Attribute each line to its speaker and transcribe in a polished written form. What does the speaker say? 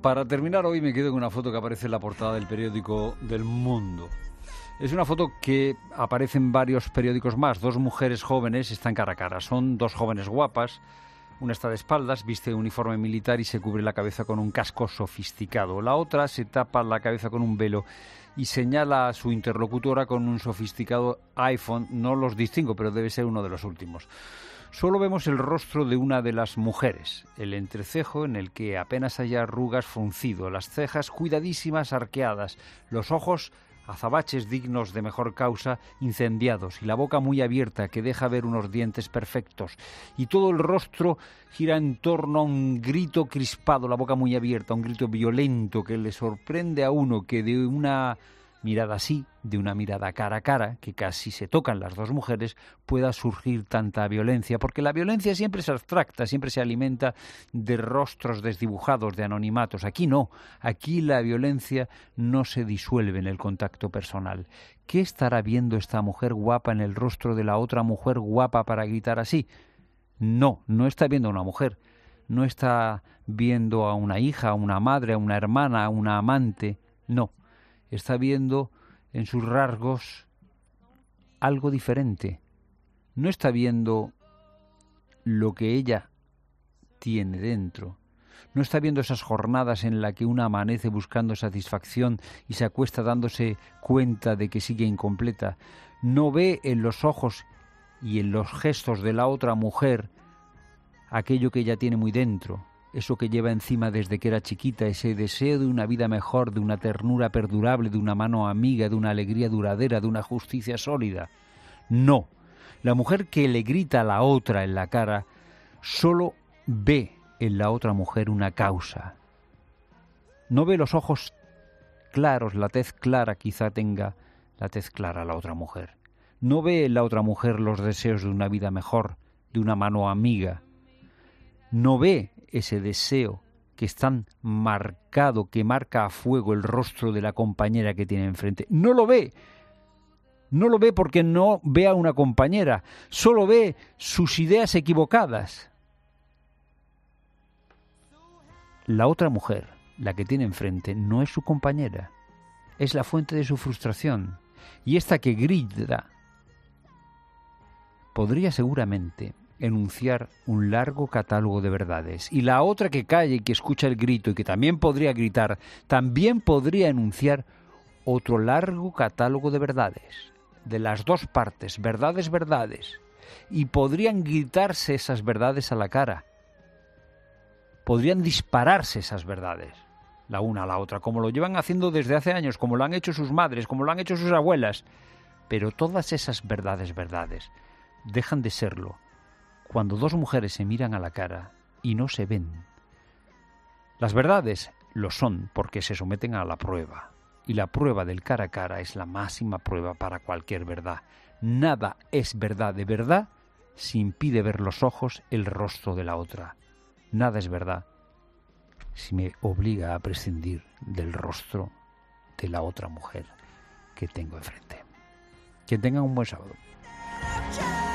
Speaker 1: Para terminar hoy me quedo con una foto que aparece en la portada del periódico del Mundo. Es una foto que aparece en varios periódicos más. Dos mujeres jóvenes están cara a cara. Son dos jóvenes guapas. Una está de espaldas, viste uniforme militar y se cubre la cabeza con un casco sofisticado. La otra se tapa la cabeza con un velo y señala a su interlocutora con un sofisticado iPhone. No los distingo, pero debe ser uno de los últimos. Solo vemos el rostro de una de las mujeres, el entrecejo en el que apenas hay arrugas fruncido, las cejas cuidadísimas arqueadas, los ojos azabaches dignos de mejor causa incendiados y la boca muy abierta que deja ver unos dientes perfectos y todo el rostro gira en torno a un grito crispado, la boca muy abierta, un grito violento que le sorprende a uno que de una mirada así, de una mirada cara a cara, que casi se tocan las dos mujeres, pueda surgir tanta violencia, porque la violencia siempre es abstracta, siempre se alimenta de rostros desdibujados, de anonimatos. Aquí no, aquí la violencia no se disuelve en el contacto personal. ¿Qué estará viendo esta mujer guapa en el rostro de la otra mujer guapa para gritar así? No, no está viendo a una mujer, no está viendo a una hija, a una madre, a una hermana, a una amante, no. Está viendo en sus rasgos algo diferente. No está viendo lo que ella tiene dentro. No está viendo esas jornadas en las que una amanece buscando satisfacción y se acuesta dándose cuenta de que sigue incompleta. No ve en los ojos y en los gestos de la otra mujer aquello que ella tiene muy dentro. Eso que lleva encima desde que era chiquita, ese deseo de una vida mejor, de una ternura perdurable, de una mano amiga, de una alegría duradera, de una justicia sólida. No, la mujer que le grita a la otra en la cara solo ve en la otra mujer una causa. No ve los ojos claros, la tez clara, quizá tenga la tez clara la otra mujer. No ve en la otra mujer los deseos de una vida mejor, de una mano amiga. No ve ese deseo que es tan marcado, que marca a fuego el rostro de la compañera que tiene enfrente. No lo ve. No lo ve porque no ve a una compañera. Solo ve sus ideas equivocadas. La otra mujer, la que tiene enfrente, no es su compañera. Es la fuente de su frustración. Y esta que grita podría seguramente enunciar un largo catálogo de verdades, y la otra que calla y que escucha el grito y que también podría gritar, también podría enunciar otro largo catálogo de verdades, de las dos partes, verdades, y podrían gritarse esas verdades a la cara, podrían dispararse esas verdades, la una a la otra, como lo llevan haciendo desde hace años, como lo han hecho sus madres, como lo han hecho sus abuelas, pero todas esas verdades dejan de serlo cuando dos mujeres se miran a la cara y no se ven. Las verdades lo son porque se someten a la prueba, y la prueba del cara a cara es la máxima prueba para cualquier verdad. Nada es verdad de verdad si impide ver los ojos, el rostro de la otra. Nada es verdad si me obliga a prescindir del rostro de la otra mujer que tengo enfrente. Que tengan un buen sábado.